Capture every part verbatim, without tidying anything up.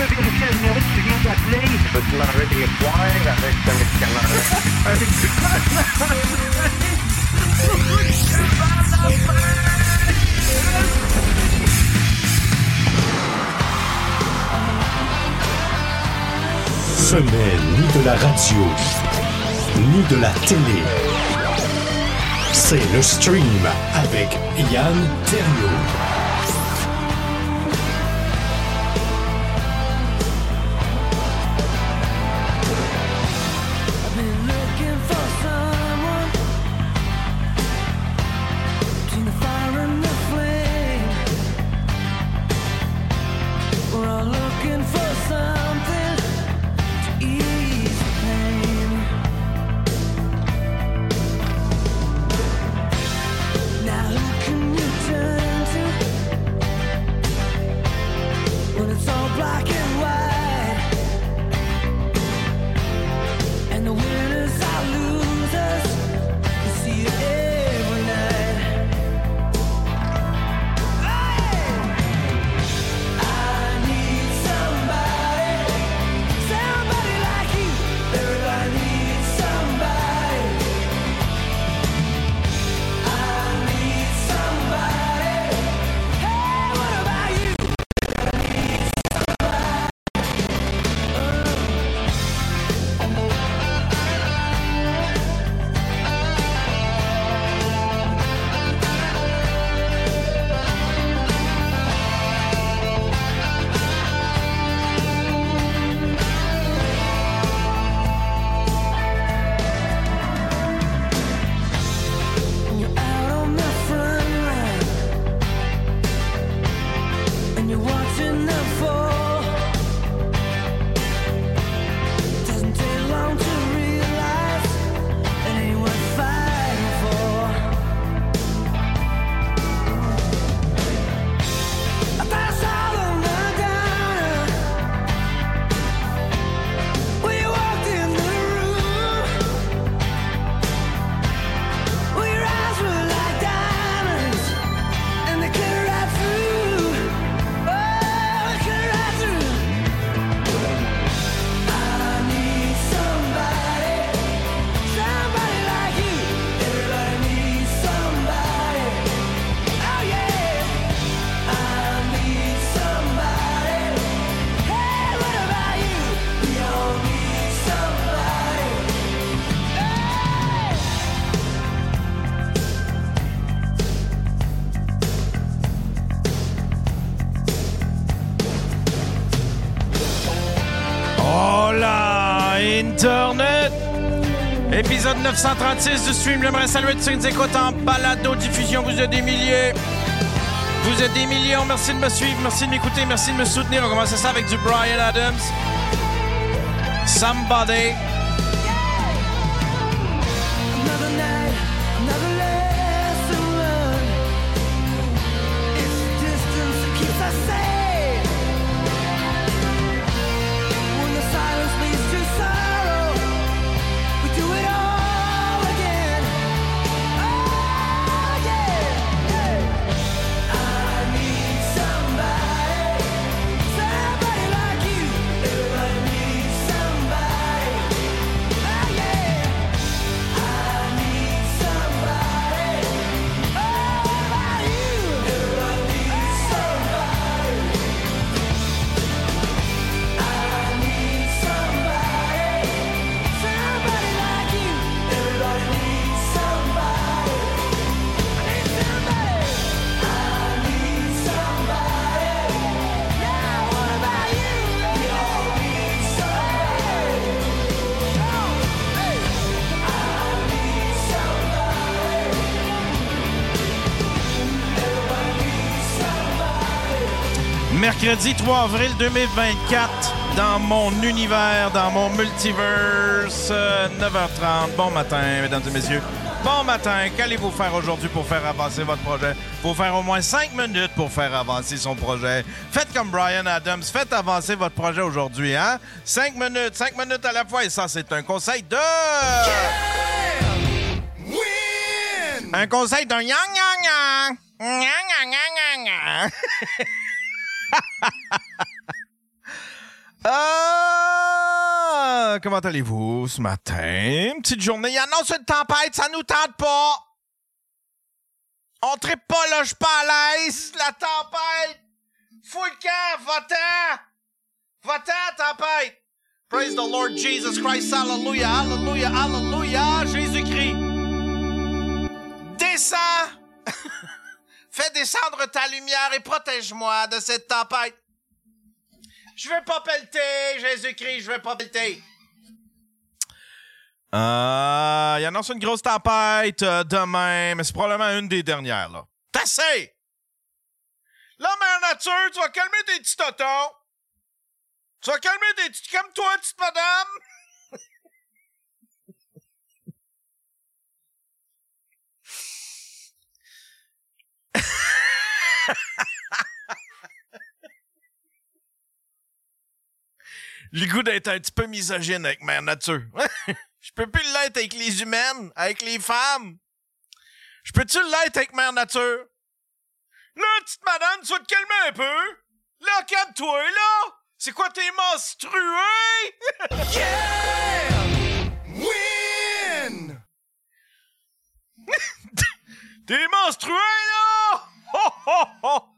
vérifier le numéro que tu viens d'appeler. Peux-tu m'enlever des points avec ce médicament-là? Ce n'est ni de la radio, ni de la télé. C'est le stream avec Yann Terriot. Internet! Épisode neuf cent trente-six du stream. J'aimerais saluer tous ceux qui nous écoutent en balado-diffusion. Vous êtes des milliers. Vous êtes des millions. Merci de me suivre. Merci de m'écouter. Merci de me soutenir. On commence ça avec du Bryan Adams. Somebody. Mercredi trois avril deux mille vingt-quatre, dans mon univers, dans mon multiverse, euh, neuf heures trente. Bon matin, mesdames et messieurs. Bon matin. Qu'allez-vous faire aujourd'hui pour faire avancer votre projet? Faut faire au moins cinq minutes pour faire avancer son projet. Faites comme Bryan Adams. Faites avancer votre projet aujourd'hui, hein? cinq minutes, cinq minutes à la fois. Et ça, c'est un conseil de... Win! Un conseil d'un yang yang yang. Yang yang yang yang yang. Euh, comment allez-vous ce matin? Une petite journée. Il annonce une tempête, ça nous tente pas. On trippe pas là, je suis pas à l'aise. La tempête. Fous le camp, va-t'en. Va-t'en, tempête. Praise the Lord Jesus Christ. Hallelujah, hallelujah, hallelujah. Jésus-Christ. Descends. Fais descendre ta lumière et protège-moi de cette tempête. Je vais pas pelleter, Jésus-Christ, je vais pas pelleter. Euh, il annonce une grosse tempête euh, demain, mais c'est probablement une des dernières, là. T'as assez! La mère nature, tu vas calmer tes petits totons. Tu vas calmer tes petits... Comme toi, petite madame. Le goût d'être un petit peu misogyne avec mère nature. Je peux plus l'être avec les humaines, avec les femmes. Je peux-tu l'être avec mère nature? Là, petite madame, tu vas te calmer un peu. Là, calme-toi, là. C'est quoi, t'es menstrué? Yeah! Win! T'es menstrué, là? Oh, oh, oh!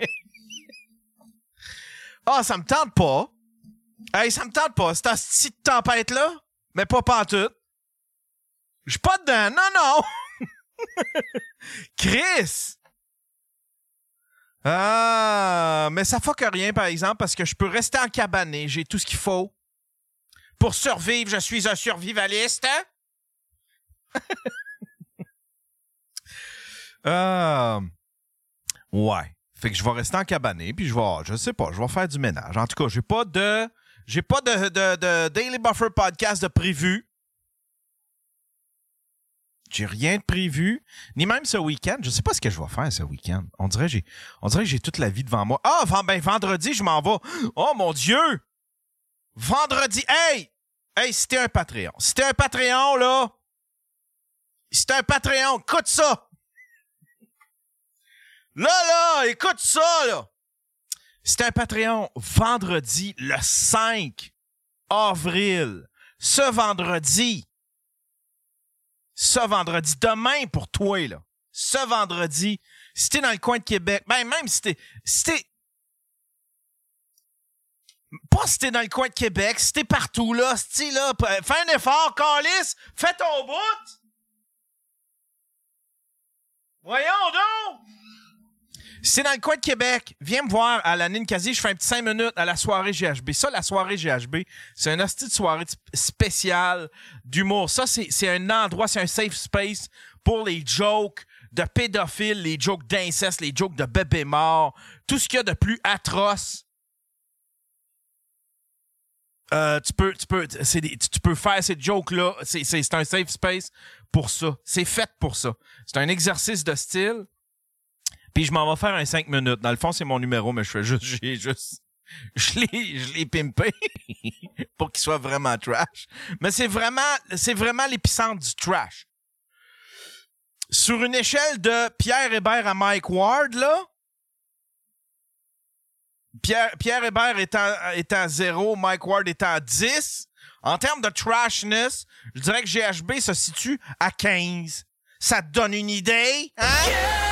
Ah, ça me tente pas. Hey, ça me tente pas, cette petite tempête-là, mais pas pantoute. Je suis pas dedans, non, non! Chris! Ah, mais ça fuck rien, par exemple, parce que je peux rester encabané, j'ai tout ce qu'il faut. Pour survivre, je suis un survivaliste, hein? euh, ouais. Fait que je vais rester encabané, puis je vais, je sais pas, je vais faire du ménage. En tout cas, j'ai pas de... J'ai pas de, de, de Daily Buffer podcast de prévu. J'ai rien de prévu. Ni même ce week-end. Je sais pas ce que je vais faire ce week-end. On dirait, j'ai, on dirait que j'ai toute la vie devant moi. Ah, ben vendredi, je m'en vais. Oh mon Dieu! Vendredi. Hey! Hey, si t'es un Patreon. Si t'es un Patreon, là. Si t'es un Patreon, écoute ça! Là, là, écoute ça, là! C'est un Patreon vendredi le cinq avril. Ce vendredi. Ce vendredi. Demain pour toi, là. Ce vendredi. Si t'es dans le coin de Québec. Ben, même si t'es... Si t'es... Pas si t'es dans le coin de Québec. Si t'es partout, là. Si là. Fais un effort, câlisse. Fais ton bout. Voyons donc. Si c'est dans le coin de Québec, viens me voir à la Ninkasi, je fais un petit cinq minutes à la soirée G H B. Ça, la soirée G H B, c'est un hostie de soirée spéciale d'humour. Ça, c'est, c'est un endroit, c'est un safe space pour les jokes de pédophiles, les jokes d'inceste, les jokes de bébés morts, tout ce qu'il y a de plus atroce. Euh, tu peux, tu peux, c'est des, tu peux faire ces jokes-là. C'est, c'est, c'est un safe space pour ça. C'est fait pour ça. C'est un exercice de style. Puis je m'en vais faire un cinq minutes. Dans le fond, c'est mon numéro, mais je fais juste, j'ai juste, je l'ai, je l'ai pimpé pour qu'il soit vraiment trash. Mais c'est vraiment, c'est vraiment l'épicentre du trash. Sur une échelle de Pierre Hébert à Mike Ward, là, Pierre, Pierre Hébert étant, étant zéro, Mike Ward étant dix, en termes de trashness, je dirais que G H B se situe à quinze. Ça te donne une idée, hein? Yeah!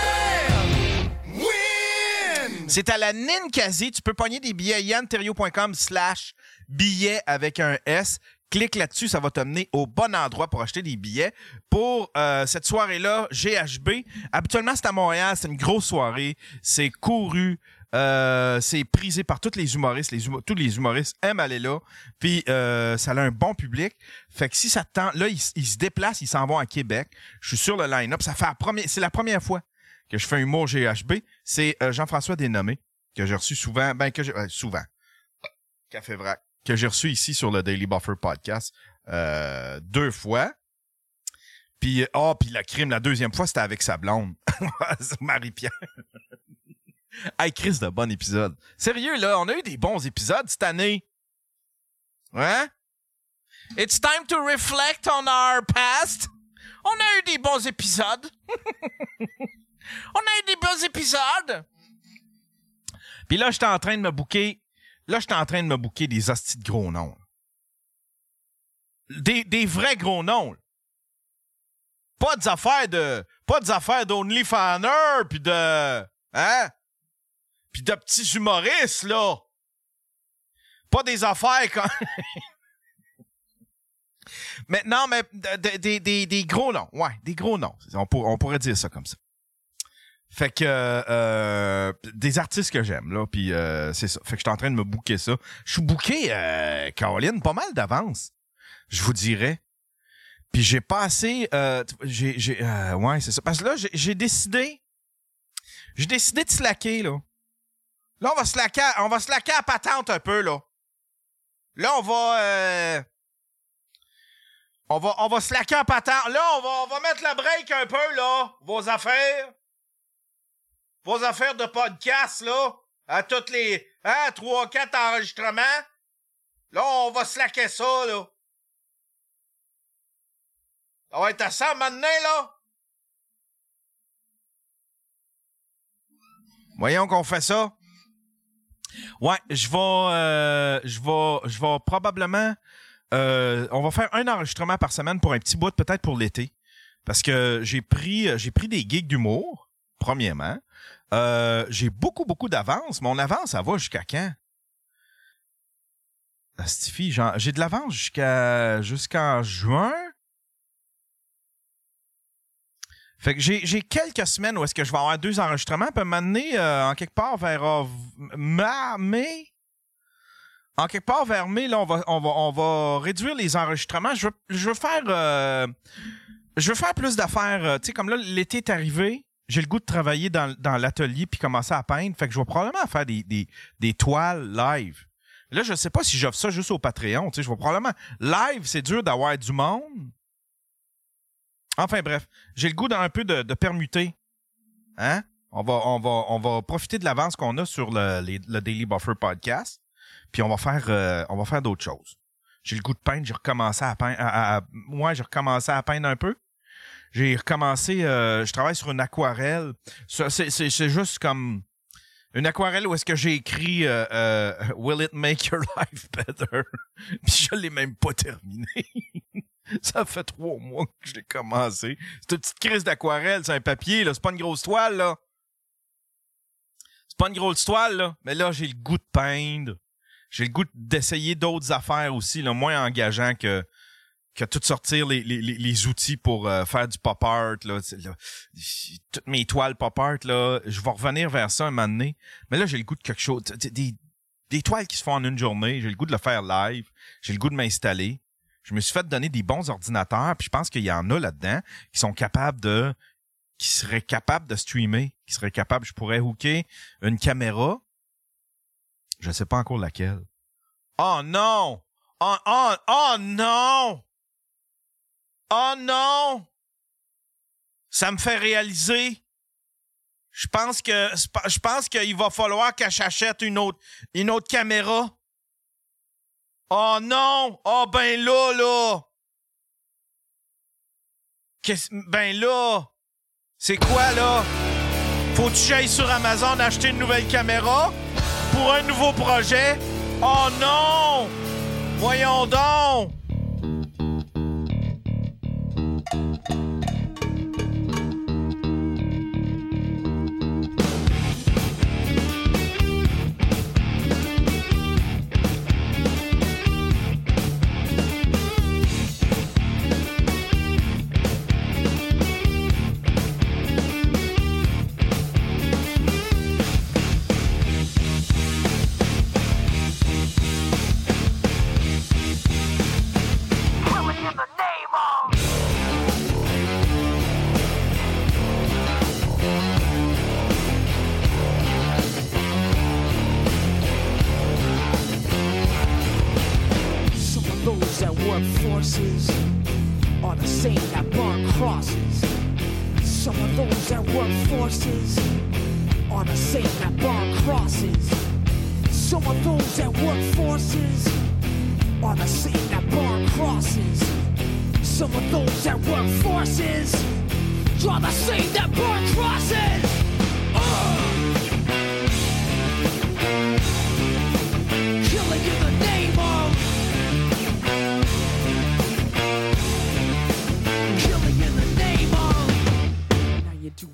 C'est à la Ninkasi. Tu peux pogner des billets yanterio.com slash billets avec un S. Clique là-dessus, ça va te mener au bon endroit pour acheter des billets. Pour euh, cette soirée-là, G H B, habituellement, c'est à Montréal. C'est une grosse soirée. C'est couru. Euh, c'est prisé par tous les humoristes. Les hum- tous les humoristes aiment aller là. Puis, euh, ça a un bon public. Fait que si ça te tente... Là, ils, ils se déplacent. Ils s'en vont à Québec. Je suis sur le line-up. Ça fait la première... C'est la première fois que je fais un humour G H B, c'est euh, Jean-François Desnommés, que j'ai reçu souvent, ben que j'ai, euh, souvent, Café Vrac, que j'ai reçu ici sur le Daily Buffer podcast euh, deux fois. Puis, oh, puis le crime, la deuxième fois, c'était avec sa blonde, Marie-Pierre. Hey, Chris, de bon épisode. Sérieux, là, on a eu des bons épisodes cette année. Ouais? It's time to reflect on our past. On a eu des bons épisodes. On a eu des bons épisodes. Puis là, j'étais en train de me booker Là, je suis en train de me booker des hosties de gros noms. Des, des vrais gros noms. Pas des affaires de... Pas des affaires d'OnlyFanner, puis de... Hein? Puis de petits humoristes, là. Pas des affaires quand... mais non, mais des, des, des, des gros noms. Ouais, des gros noms. On, pour, on pourrait dire ça comme ça. Fait que... Euh, des artistes que j'aime, là. Puis euh, c'est ça. Fait que je suis en train de me booker ça. Je suis booké, euh, Caroline, pas mal d'avance. Je vous dirais. Puis j'ai passé... Euh, j'ai, j'ai, euh, ouais, c'est ça. Parce que là, j'ai, j'ai décidé... J'ai décidé de slacker, là. Là, on va slacker, on va slacker à patente un peu, là. Là, on va... Euh, on va on va slacker à patente. Là, on va, on va mettre le break un peu, là. Vos affaires. Vos affaires de podcast, là. À toutes les... Hein, trois, quatre enregistrements. Là, on va slacker ça, là. Ça va être à ça maintenant, là. Voyons qu'on fait ça. Ouais, je vais... Euh, je vais... Je vais probablement... Euh, on va faire un enregistrement par semaine pour un petit bout, peut-être pour l'été. Parce que j'ai pris j'ai pris des gigs d'humour, premièrement. Euh, j'ai beaucoup, beaucoup d'avance. Mon avance, ça va jusqu'à quand? Astifie, genre, j'ai de l'avance jusqu'à jusqu'en juin. Fait que j'ai, j'ai quelques semaines où est-ce que je vais avoir deux enregistrements, puis m'amener euh, en quelque part vers euh, ma, mai. En quelque part vers mai, là, on va, on va, on va réduire les enregistrements. Je veux, je veux faire, euh, je veux faire plus d'affaires. Euh, tu sais, comme là, l'été est arrivé, j'ai le goût de travailler dans, dans l'atelier puis commencer à peindre. Fait que je vais probablement faire des, des, des toiles live. Là, je sais pas si j'offre ça juste au Patreon. Tu sais, je vais probablement live, c'est dur d'avoir du monde. Enfin bref, j'ai le goût d'un peu de, de permuter. Hein? On va, on va, on va profiter de l'avance qu'on a sur le, les, le Daily Buffer podcast, puis on va faire, euh, on va faire d'autres choses. J'ai le goût de peindre, j'ai recommencé à peindre. À, à, moi, j'ai recommencé à peindre un peu. J'ai recommencé. Euh, je travaille sur une aquarelle. C'est, c'est, c'est juste comme une aquarelle où est-ce que j'ai écrit euh, euh, Will it make your life better? Puis je l'ai même pas terminé. Ça fait trois mois que je l'ai commencé. C'est une petite crise d'aquarelle, c'est un papier, là. C'est pas une grosse toile, là. C'est pas une grosse toile, là. Mais là, j'ai le goût de peindre. J'ai le goût d'essayer d'autres affaires aussi, là, moins engageant que, que tout sortir les, les, les outils pour euh, faire du pop art, là. là. Toutes mes toiles pop art, là. Je vais revenir vers ça un moment donné. Mais là, j'ai le goût de quelque chose. Des, des toiles qui se font en une journée. J'ai le goût de le faire live. J'ai le goût de m'installer. Je me suis fait donner des bons ordinateurs, puis je pense qu'il y en a là-dedans qui sont capables de... qui seraient capables de streamer, qui seraient capables... Je pourrais hooker une caméra. Je sais pas encore laquelle. Oh non! Oh, oh, oh non! Oh non! Ça me fait réaliser. Je pense que... Je pense qu'il va falloir que j'achète une autre, une autre caméra. Oh non! Oh ben là, là! Qu'est-ce... Ben là! C'est quoi, là? Faut-tu que j'aille sur Amazon acheter une nouvelle caméra? Pour un nouveau projet? Oh non! Voyons donc! Forces are the same that burn crosses. Some of those that work forces are the same that burn crosses. Some of those that work forces are the same that burn crosses. Some of those that work forces are the same that burn crosses. Uh!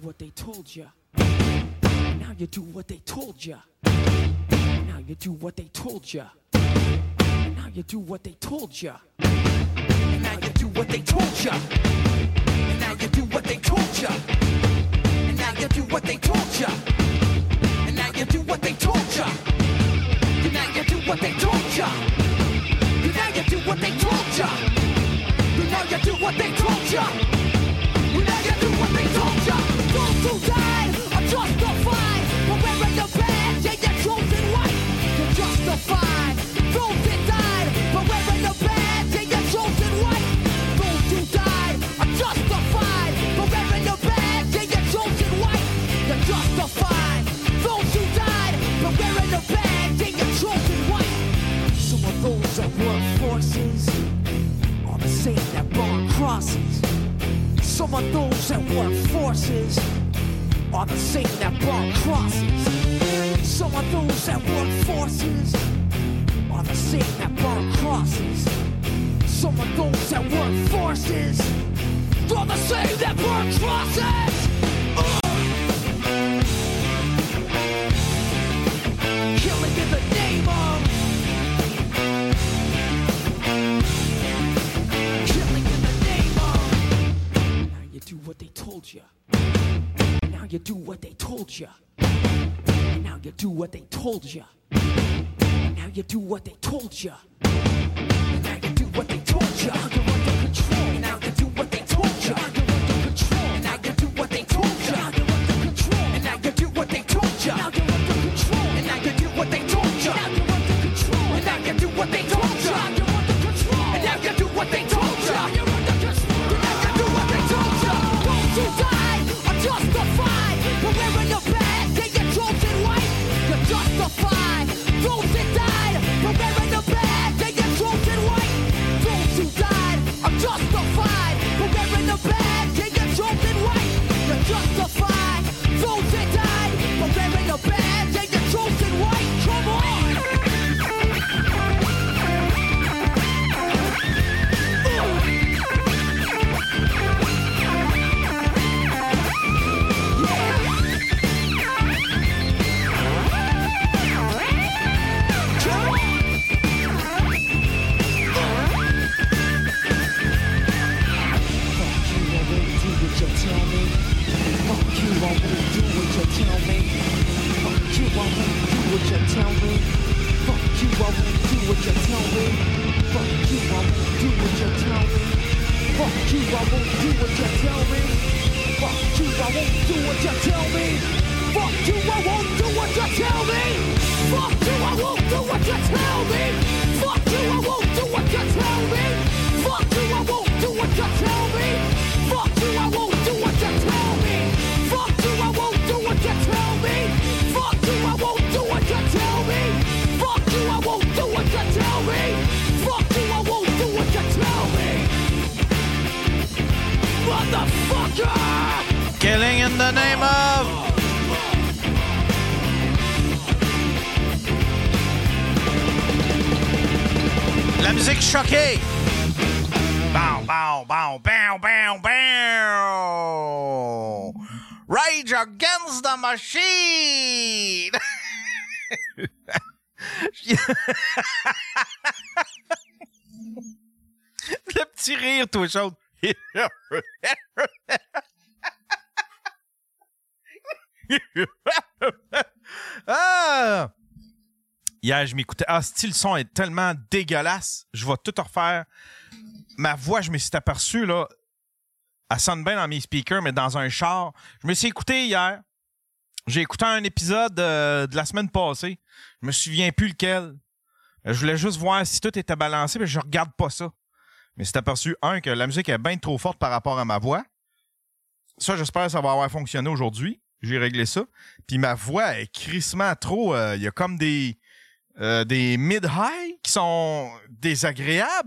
what they told ya. Now you do what they told ya. Now you do what they told ya. Now you do what they told ya. Now you do what they told ya. Now you do what they told ya. And now you do what they told ya. And now you do what they told ya. And now you do what they told ya. And now you do what they told ya. And now you do what they told ya. And now you do what they told ya. Those who died are justified for wearing the badge and your chosen white. You're justified. Those that died for wearing the badge and your chosen white. Those who died are justified for wearing the badge and your chosen white. You're justified. Those who died for wearing the badge and your chosen white. Some of those that work forces are the same that burn crosses. Some of those that work forces are the same that burn crosses. Some of those that work forces are the same that burn crosses. Some of those that work forces are the same that burn crosses. Uh! Killing in the name of. Killing in the name of. Now you do what they told you. Now you do what they told you. Now you do what they told you. Now you do what they told you. Now you do what they told you. Now you're under control. Now you do what they told you. Now you're under control. Now you do what they told you. Now you're under control. And now you do what they told you. Now you're under control. And now you do what they told you. Now you're under control. And now you do what they told you. Now you're under control. And now you do what they told you. Now you're under control. And now you do what they told you. Those who died are justified for wearing the badge and your chosen white. You're justified. Those that died for wearing the badge and your chosen white. Those who died are justified for wearing the badge and your chosen white. You're justified. Those that died for wearing the badge and your chosen white. Come on. Killing in the name of. La musique choquée. Bow, bow, bow, bow, bow, bow. Rage Against the Machine. Le petit rire, tout chaud. Ah! Hier, je m'écoutais. Ah, style, le son est tellement dégueulasse. Je vais tout refaire. Ma voix, je me suis aperçu, là, elle sonne bien dans mes speakers, mais dans un char. Je me suis écouté hier. J'ai écouté un épisode euh, de la semaine passée. Je me souviens plus lequel. Je voulais juste voir si tout était balancé, mais je regarde pas ça. Mais c'est aperçu, un, que la musique est bien trop forte par rapport à ma voix. Ça, j'espère que ça va avoir fonctionné aujourd'hui. J'ai réglé ça. Puis ma voix est crissement trop... Il euh, y a comme des... Euh, des mid-high qui sont désagréables.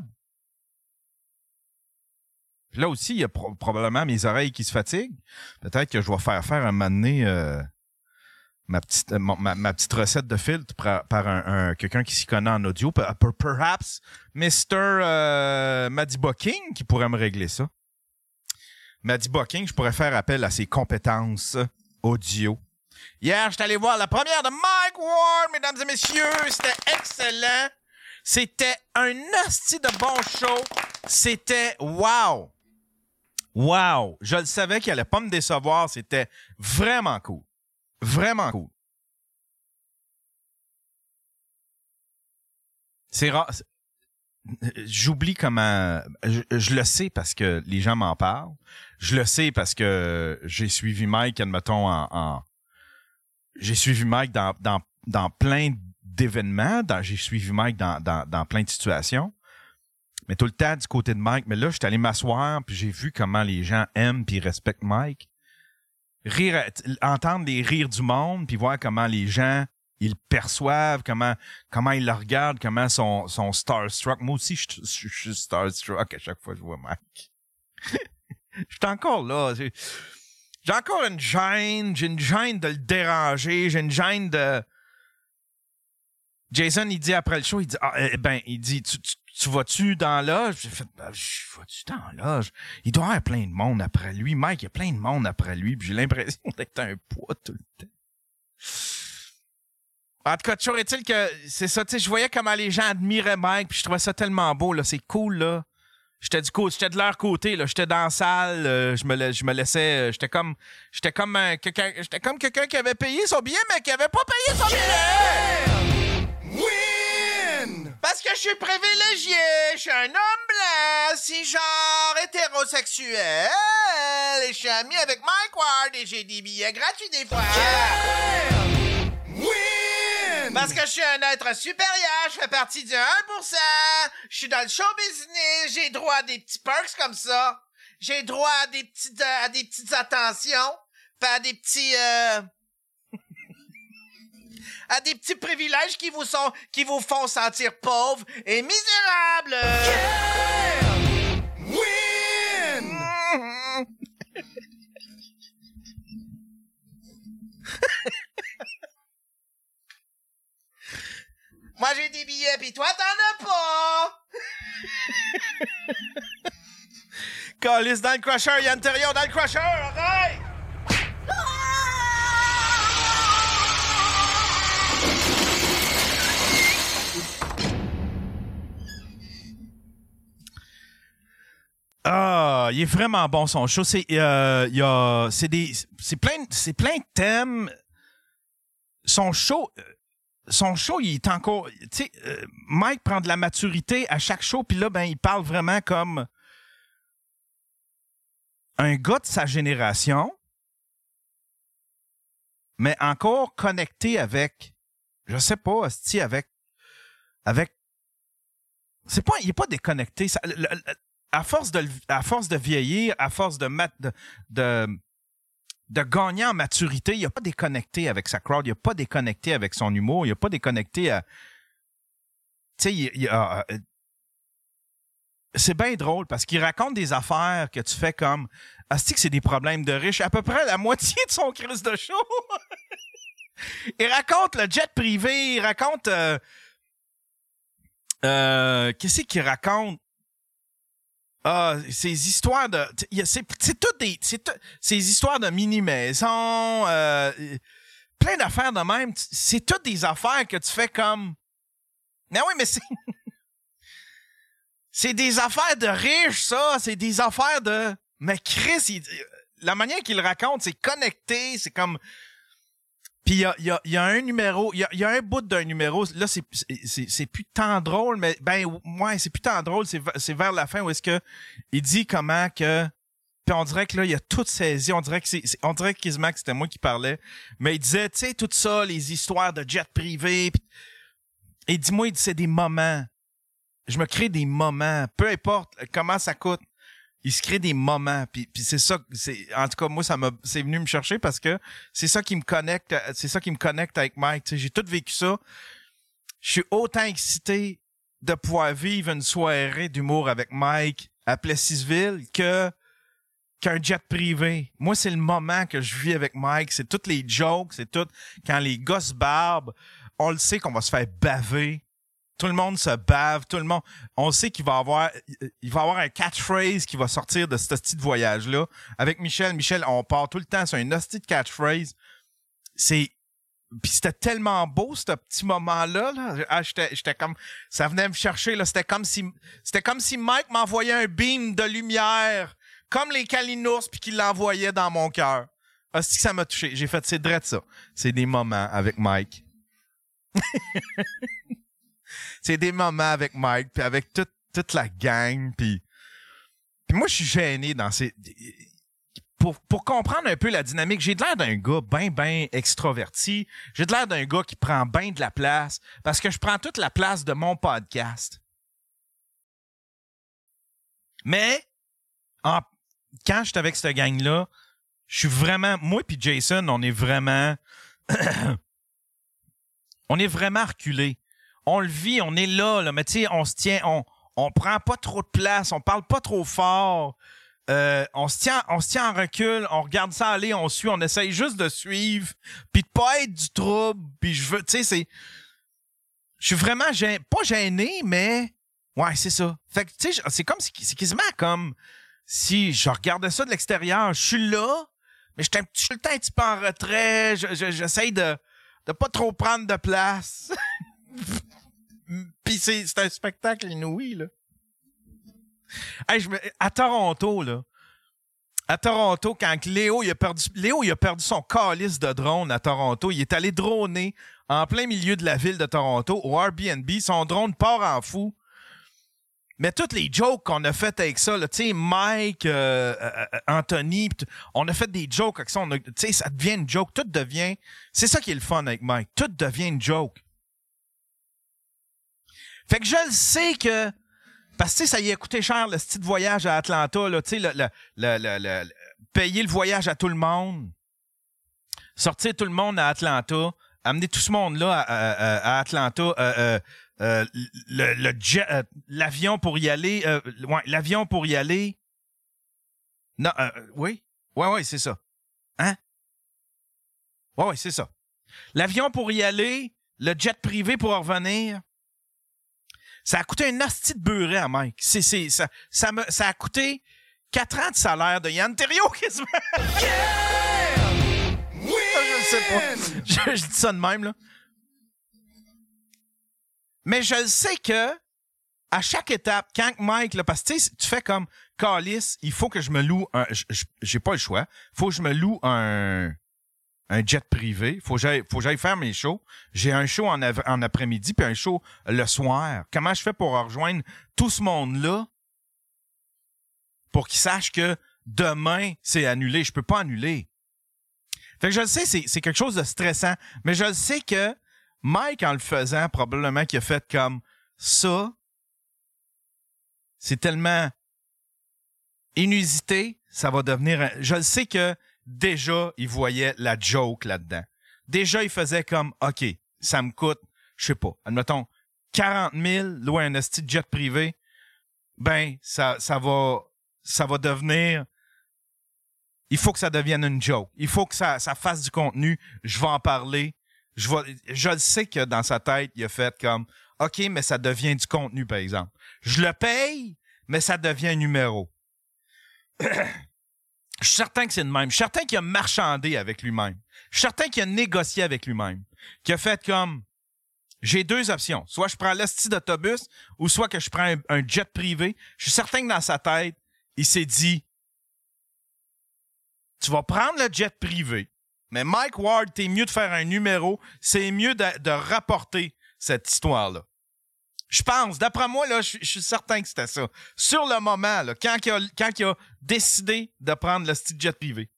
Puis là aussi, il y a pro- probablement mes oreilles qui se fatiguent. Peut-être que je vais faire faire un moment donné euh, ma, petite, euh, ma, ma petite recette de filtre par, par un, un, quelqu'un qui s'y connaît en audio. Per, perhaps mister Euh, Madiba King qui pourrait me régler ça. Maddie Bucking, je pourrais faire appel à ses compétences audio. Hier, j'étais allé voir la première de Mike Ward, mesdames et messieurs. C'était excellent. C'était un asti de bon show. C'était wow. Wow. Je le savais qu'il allait pas me décevoir. C'était vraiment cool. Vraiment cool. C'est rare. J'oublie comment... Je, je le sais parce que les gens m'en parlent. Je le sais parce que j'ai suivi Mike, admettons, en... en j'ai suivi Mike dans, dans, dans plein d'événements. Dans, j'ai suivi Mike dans, dans, dans plein de situations. Mais tout le temps du côté de Mike. Mais là, je suis allé m'asseoir puis j'ai vu comment les gens aiment puis respectent Mike. Rire, entendre les rires du monde puis voir comment les gens... ils le perçoivent, comment comment ils le regardent, comment sont sont starstruck. Moi aussi, je, je, je suis starstruck à chaque fois que je vois Mike. Je suis encore là. J'ai, j'ai encore une gêne. J'ai une gêne de le déranger. J'ai une gêne de... Jason, il dit après le show, il dit, ah, eh ben, il dit, tu, tu, tu vas-tu dans l'âge? J'ai fait, ben, je vas-tu dans l'âge? Il doit y avoir plein de monde après lui. Mike, il y a plein de monde après lui. Puis j'ai l'impression d'être un poids tout le temps. En tout cas, toujours est-il que c'est ça, tu sais, je voyais comment les gens admiraient Mike, puis je trouvais ça tellement beau, là, c'est cool, là. J'étais du côté, j'étais de leur côté, là, j'étais dans la salle, euh, je me je me laissais, euh, j'étais comme j'étais comme euh, quelqu'un j'étais comme quelqu'un qui avait payé son billet mais qui avait pas payé son billet. Win! Parce que je suis privilégié, je suis un homme blanc, cisgenre, hétérosexuel, et je suis ami avec Mike Ward et j'ai des billets gratuits des fois. Yeah! Parce que je suis un être supérieur, je fais partie du un pour cent, je suis dans le show business, j'ai droit à des petits perks comme ça, j'ai droit à des petites, à des petites attentions, pis à des petits, euh... à des petits privilèges qui vous sont, qui vous font sentir pauvre et misérable. Yeah! Win! Mm-hmm. Moi, j'ai des billets, pis toi, t'en as pas! Calice dans le crusher, il y a un Thériault dans le crusher, arrête! Ah, il est vraiment bon, son show. C'est, euh, il y a, c'est des, c'est plein, c'est plein de thèmes. Son show... Son show, il est encore... Tu sais, euh, Mike prend de la maturité à chaque show, puis là, ben, il parle vraiment comme un gars de sa génération, mais encore connecté avec... Je sais pas, hostie, avec... Avec... C'est pas... Il est pas déconnecté. Ça, le, le, à, force de, à force de vieillir, à force de... Mat, de, de de gagner en maturité, il n'a pas déconnecté avec sa crowd, il n'a pas déconnecté avec son humour, il n'a pas déconnecté à... Tu sais, il, il a... C'est bien drôle parce qu'il raconte des affaires que tu fais comme... Asti que c'est des problèmes de riches. À peu près la moitié de son crise de show. Il raconte le jet privé, il raconte... Euh, euh, qu'est-ce qu'il raconte? Ah, ces histoires de... C'est, c'est toutes des... C'est tout, ces histoires de mini-maisons, euh, plein d'affaires de même. C'est toutes des affaires que tu fais comme... Mais oui, mais c'est... C'est des affaires de riches, ça. C'est des affaires de... Mais Chris, il... la manière qu'il raconte, c'est connecté, c'est comme... Puis il y a, y, a, y a un numéro, il y a, y a un bout d'un numéro, là c'est, c'est, c'est plus tant drôle, mais ben ouais, c'est plus tant drôle, c'est, c'est vers la fin où est-ce que il dit comment que... Puis on dirait que là, il a tout saisi, on dirait que c'est, c'est on dirait quasiment que c'était moi qui parlais, mais il disait, tu sais, tout ça, les histoires de jet privé, pis, et dis-moi, il dit, c'est des moments. Je me crée des moments, peu importe comment ça coûte. Il se crée des moments, puis, puis c'est ça, c'est en tout cas moi ça m'a, c'est venu me chercher parce que c'est ça qui me connecte, c'est ça qui me connecte avec Mike. Tu sais, j'ai tout vécu ça. Je suis autant excité de pouvoir vivre une soirée d'humour avec Mike à Plessisville que qu'un jet privé. Moi c'est le moment que je vis avec Mike, c'est toutes les jokes, c'est tout quand les gosses barbes, on le sait qu'on va se faire baver. Tout le monde se bave, tout le monde... On sait qu'il va avoir il va avoir un catchphrase qui va sortir de ce petit voyage-là. Avec Michel, Michel, on part tout le temps sur un hostie de catchphrase. C'est... Puis c'était tellement beau, ce petit moment-là. Là. Ah, j'étais, j'étais comme... Ça venait me chercher, là. C'était comme si... C'était comme si Mike m'envoyait un beam de lumière, comme les Kalinours, puis qu'il l'envoyait dans mon cœur. Ah, c'est que ça m'a touché. J'ai fait, c'est drôle ça. C'est des moments avec Mike. C'est des moments avec Mike, puis avec toute, toute la gang, puis... Puis moi, je suis gêné dans ces... Pour, pour comprendre un peu la dynamique, j'ai de l'air d'un gars bien, bien extroverti. J'ai de l'air d'un gars qui prend bien de la place, parce que je prends toute la place de mon podcast. Mais, en, quand je suis avec cette gang-là, je suis vraiment... Moi puis Jason, on est vraiment... on est vraiment reculés. On le vit, on est là, là mais tu sais, on se tient... On, on prend pas trop de place, on parle pas trop fort... Euh, on se tient, on se tient en recul, on regarde ça aller, on suit, on essaye juste de suivre, puis de pas être du trouble, puis je veux, tu sais, c'est, je suis vraiment gêné, pas gêné, mais ouais, c'est ça. Fait que tu sais, c'est comme, c'est quasiment comme si je regardais ça de l'extérieur, je suis là, mais je suis le temps un petit peu en retrait, je, je, j'essaye de, de pas trop prendre de place. Puis c'est, c'est un spectacle inouï, là. Hey, je me... À Toronto, là. À Toronto, quand Léo il a perdu. Léo il a perdu son calice de drone à Toronto. Il est allé droner en plein milieu de la ville de Toronto, au Airbnb. Son drone part en fou. Mais toutes les jokes qu'on a faites avec ça, tu sais, Mike, euh, euh, Anthony, on a fait des jokes avec ça. Tu sais, ça devient une joke. Tout devient. C'est ça qui est le fun avec Mike. Tout devient une joke. Fait que je le sais que. Parce que, tu sais, ça y a coûté cher, le style de voyage à Atlanta, là, tu sais, le, le, le, le, le, payer le voyage à tout le monde, sortir tout le monde à Atlanta, amener tout ce monde-là à, à, à Atlanta, euh, euh, euh, le, le jet, euh, l'avion pour y aller, euh, ouais, l'avion pour y aller. Non, euh, oui, ouais, ouais, c'est ça. Hein? Ouais, ouais, c'est ça. L'avion pour y aller, le jet privé pour en revenir. Ça a coûté un hostie de beurré à Mike. C'est, c'est, ça, ça, me, ça a coûté quatre ans de salaire de Yann Terriot, quasiment. Yeah! Oui! Je sais pas. Je, je dis ça de même, là. Mais je sais que, à chaque étape, quand Mike, là, parce que tu sais, tu fais comme Calice, il faut que je me loue un. J'ai pas le choix. Faut que je me loue un. Un jet privé. Faut que j'aille, faut que j'aille faire mes shows. J'ai un show en, av- en après-midi puis un show le soir. Comment je fais pour rejoindre tout ce monde-là pour qu'ils sachent que demain, c'est annulé? Je peux pas annuler. Fait que je le sais, c'est, c'est quelque chose de stressant. Mais je le sais que Mike, en le faisant, probablement qu'il a fait comme ça. C'est tellement inusité, ça va devenir... Un... Je le sais que déjà, il voyait la joke là-dedans. Déjà, il faisait comme, OK, ça me coûte, je sais pas, admettons, quarante mille, louer un esti de jet privé, ben, ça, ça va, ça va devenir, il faut que ça devienne une joke. Il faut que ça, ça fasse du contenu. Je vais en parler. Je vais, je le sais que dans sa tête, il a fait comme, OK, mais ça devient du contenu, par exemple. Je le paye, mais ça devient un numéro. Je suis certain que c'est le même. Je suis certain qu'il a marchandé avec lui-même. Je suis certain qu'il a négocié avec lui-même. Qu'il a fait comme, j'ai deux options. Soit je prends l'hostie d'autobus, ou soit que je prends un, un jet privé. Je suis certain que dans sa tête, il s'est dit, tu vas prendre le jet privé, mais Mike Ward, t'es mieux de faire un numéro. C'est mieux de, de rapporter cette histoire-là. Je pense, d'après moi, là, je, je suis certain que c'était ça. Sur le moment, là, quand il a, quand il a décidé de prendre le style jet privé.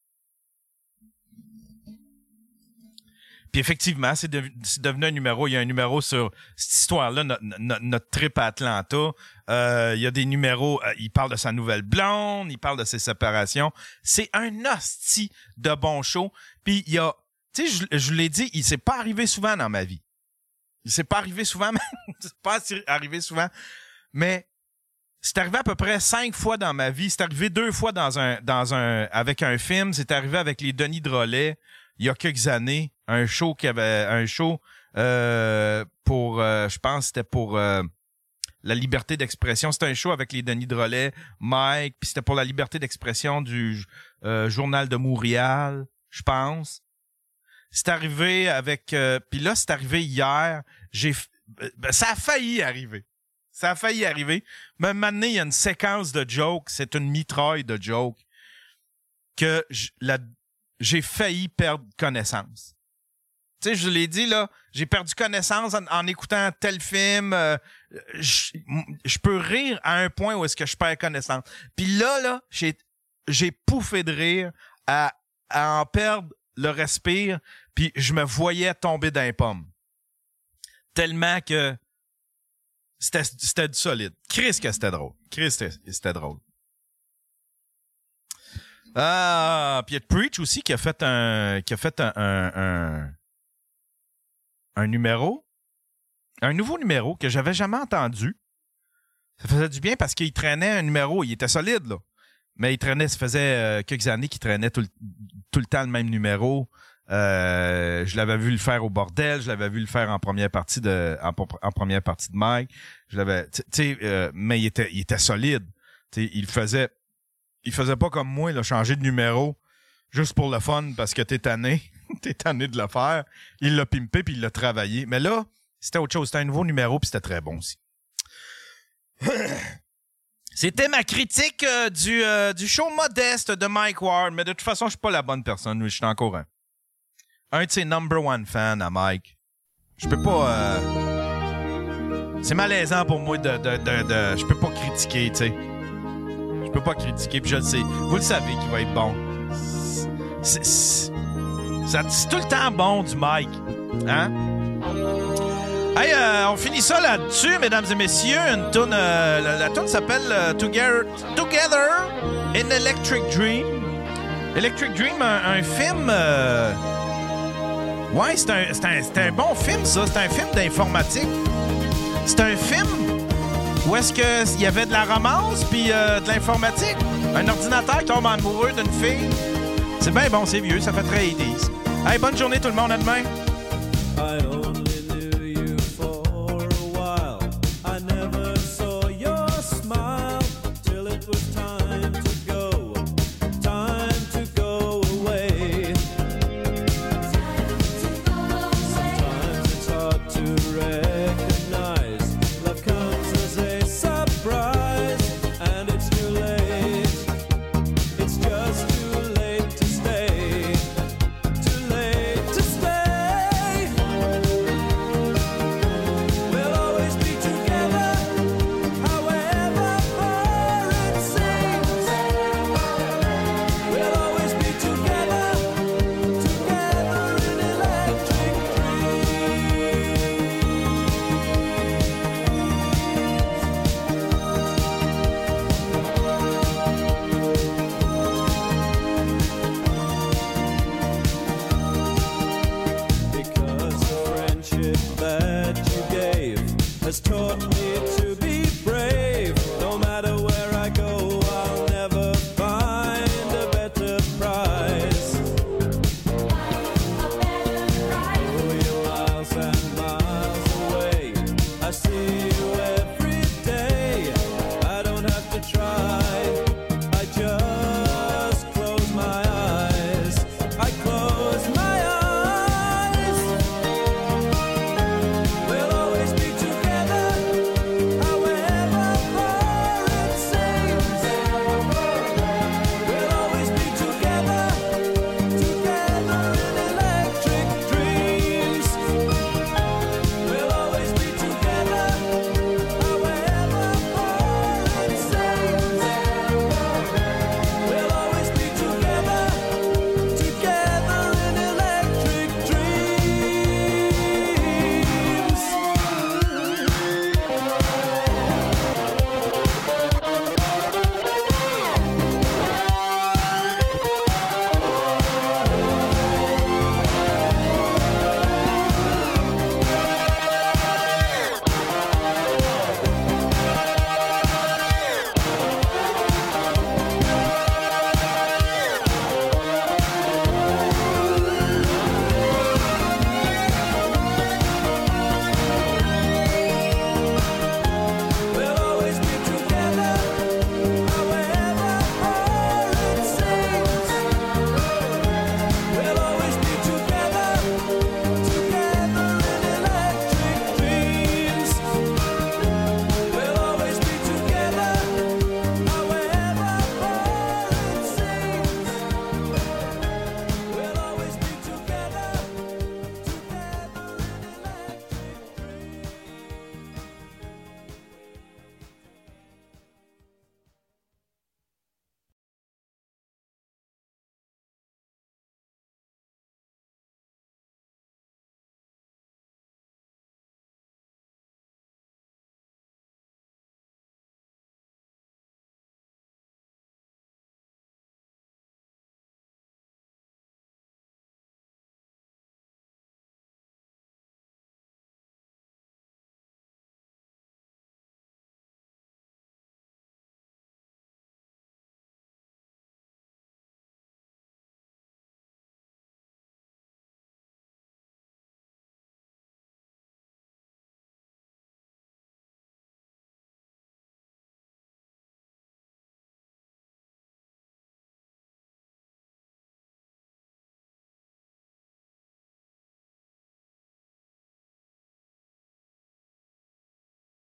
Puis effectivement, c'est, de, c'est devenu un numéro. Il y a un numéro sur cette histoire-là, notre, notre, notre trip à Atlanta. Euh, il y a des numéros, euh, il parle de sa nouvelle blonde, il parle de ses séparations. C'est un hostie de bon show. Puis il y a, tu sais, je, je l'ai dit, il s'est pas arrivé souvent dans ma vie. Il s'est pas arrivé souvent, mais c'est pas arrivé souvent. Mais c'est arrivé à peu près cinq fois dans ma vie. C'est arrivé deux fois dans un, dans un, avec un film. C'est arrivé avec les Denis Drolet il y a quelques années. Un show qui avait, un show euh, pour, euh, je pense que c'était pour euh, la liberté d'expression. C'était un show avec les Denis Drolet, Mike, puis c'était pour la liberté d'expression du euh, Journal de Montréal, je pense. C'est arrivé avec... Euh, puis là, c'est arrivé hier. J'ai, ben, ça a failli arriver. Ça a failli arriver. Mais maintenant, il y a une séquence de jokes. C'est une mitraille de jokes que j- la, j'ai failli perdre connaissance. Tu sais, je l'ai dit, là, j'ai perdu connaissance en, en écoutant tel film. Euh, je, je peux rire à un point où est-ce que je perds connaissance. Puis là, là, j'ai, j'ai pouffé de rire à, à en perdre le respire, puis je me voyais tomber dans les pommes. Tellement que c'était, c'était du solide. Chris que c'était drôle. Chris c'était, c'était drôle. Ah, puis il y a Preach aussi qui a fait un qui a fait un un, un un numéro, un nouveau numéro que j'avais jamais entendu. Ça faisait du bien parce qu'il traînait un numéro, il était solide là. Mais il traînait, ça faisait euh, quelques années qu'il traînait tout le, tout le temps le même numéro. Euh, je l'avais vu le faire au bordel, je l'avais vu le faire en première partie de en, en première partie de Mike. Je l'avais, tu sais, euh, mais il était il était solide. Tu sais, il faisait il faisait pas comme moi, là, changer de numéro juste pour le fun parce que t'es tanné, t'es tanné de le faire. Il l'a pimpé puis il l'a travaillé. Mais là, c'était autre chose, c'était un nouveau numéro puis c'était très bon aussi. C'était ma critique euh, du, euh, du show modeste de Mike Ward, mais de toute façon, je suis pas la bonne personne, je suis encore un. Un de ses number one fans à Mike. Je peux pas... Euh... C'est malaisant pour moi de... de, de, de... Je peux pas critiquer, tu sais. Je peux pas critiquer, puis je le sais. Vous le savez qu'il va être bon. C'est, c'est... Ça, c'est tout le temps bon, du Mike. Hein? Hey, euh, on finit ça là-dessus, mesdames et messieurs. Une toune, euh, la, la toune s'appelle euh, Together, Together in Electric Dream. Electric Dream, un, un film... Euh... Ouais, c'est un, c'est, un, c'est un bon film, ça. C'est un film d'informatique. C'est un film où est-ce qu'il y avait de la romance puis euh, de l'informatique. Un ordinateur qui tombe amoureux d'une fille. C'est bien bon, c'est vieux, ça fait très eighties. Hey, bonne journée tout le monde, à demain.